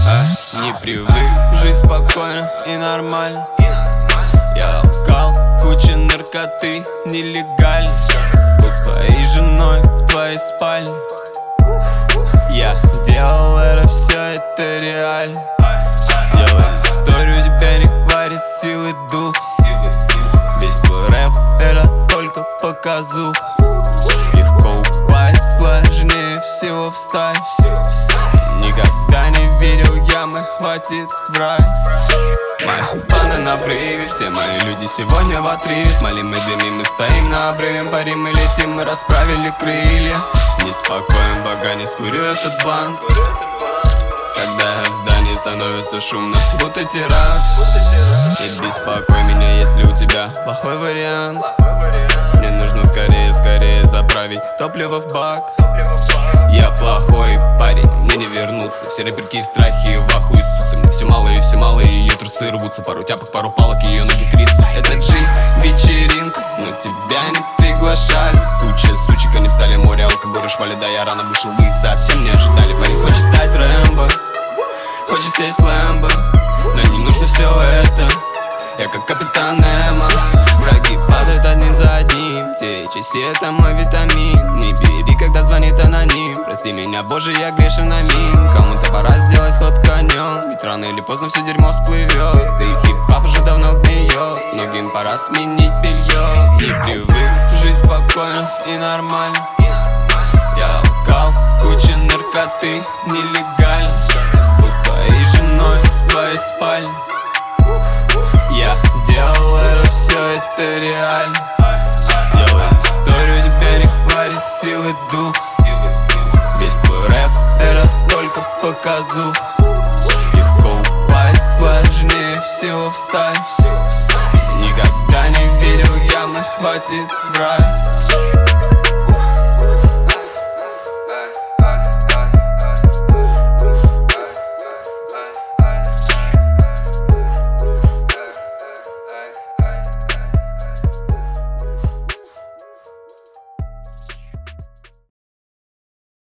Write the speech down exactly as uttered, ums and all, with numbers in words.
а, не привык. Жизнь спокойна и нормально. Я алкал, куча наркоты, нелегально. Был с твоей женой в твоей спальне. Я делал это, все это реально. Делаю историю, тебя не хватит силы дух. Весь твой рэп это только показух. Легко упасть, сложнее всего встать. Никогда не видел ямы, хватит врать. Мои планы на обрыве, все мои люди сегодня в отрыве. Смолим мы дымим, мы стоим на обрыве. Парим мы летим, мы расправили крылья. Неспокоен, пока не скурю этот банк. Когда в здании становится шумно, будто теракт. Не беспокой меня, если у тебя плохой вариант. Мне нужно скорее, скорее заправить топливо в бак. Я плохой парень, мне не вернуться. Все рэперки в страхе, в ахуе ссутся. Мне все мало и все мало, и ее трусы рвутся. Пару тяпок, пару палок, ее ноги трясутся. Это джин, вечеринка, но тебя не приглашали. Куча сучек, они в сале, море алкоголя швали. Да я рано вышел, вы совсем не ожидали. Парень хочет стать Рэмбо, хочет сесть в Лэмбо, но не нужно все это. Я как капитан Немо. Враги падают один за одним. Те часы это мой витамин. Не бери, когда звонит аноним. Прости меня, боже, я грешен на мин. Кому-то пора сделать ход конем, ведь рано или поздно все дерьмо всплывет. Да и хип-хап уже давно гниет. Многим пора сменить белье. Не привык, жизнь спокойна и нормально. Я алкал, куча наркоты, нелегально. Был с твоей женой в твоей спальне. Я делал это, все это реально. Делаю историю, тебя не хватит силы дух.